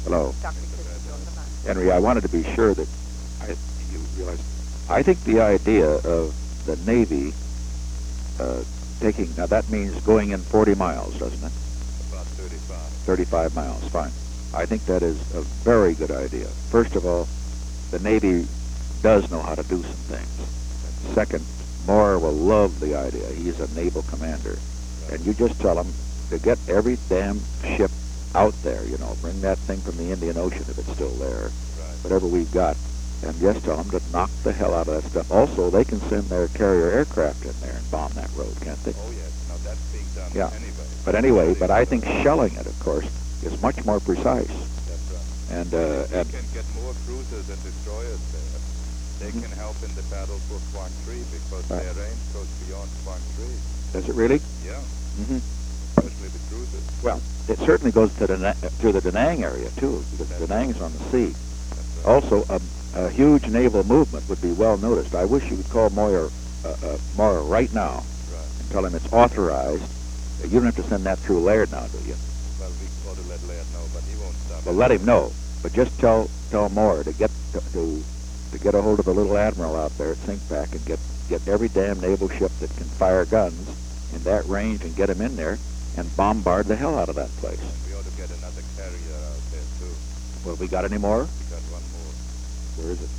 Hello. Dr. Christopher on the line. Henry, I wanted to be sure that you realize. I think the idea of the Navy taking, now that means going in 40 miles, doesn't it? About 35. 35 miles, fine. I think that is a very good idea. First of all, the Navy does know how to do some things. And second, Moore will love the idea. He's a naval commander. And you just tell him to get every damn ship out there, you know, bring that thing from the Indian Ocean if it's still there, whatever we've got, and just tell them to knock the hell out of that stuff. Also, they can send their carrier aircraft in there and bomb that road, can't they? Oh, yes. Now, that's being done Yeah. anyway. But I think shelling it, of course, is much more precise. That's right. And You can get more cruisers and destroyers there. They can help in the battle for Quang Tri because their range goes beyond Quang Tri. does it really? Yeah, Mm-hmm. especially the cruisers. Well, it certainly goes to the Da Nang area, too, because Da Nang's on the sea. That's right. Also, a huge naval movement would be well noticed. I wish you would call Moyer right now Right. and tell him it's authorized. You don't have to send that through Laird now, do you? Well, we ought to let Laird know, but he won't stop. Well, let him know. But just tell Moore to get to get a hold of the little admiral out there at Sinkback and get every damn naval ship that can fire guns in that range and get him in there and bombard the hell out of that place. And we ought to get another carrier out there, too. Well, we got any more? We got one more. Where is it?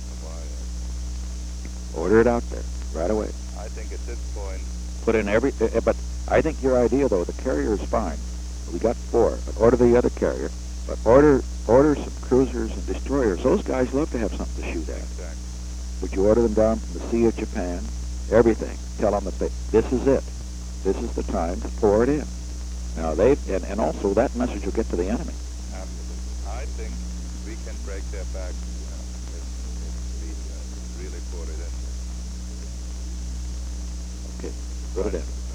Hawaii. Order it out there right away. I think at this point, Put in every, but I think your idea, though, the carrier is fine. We got 4, but order the other carrier. But order some cruisers and destroyers. Those guys love to have something to shoot at. exactly. Would you order them down from the Sea of Japan? Everything. Tell them that this is it. This is the time to pour it in. Now, and also that message will get to the enemy. Absolutely. I think we can break their back, if we really pour it in. Okay, put it in.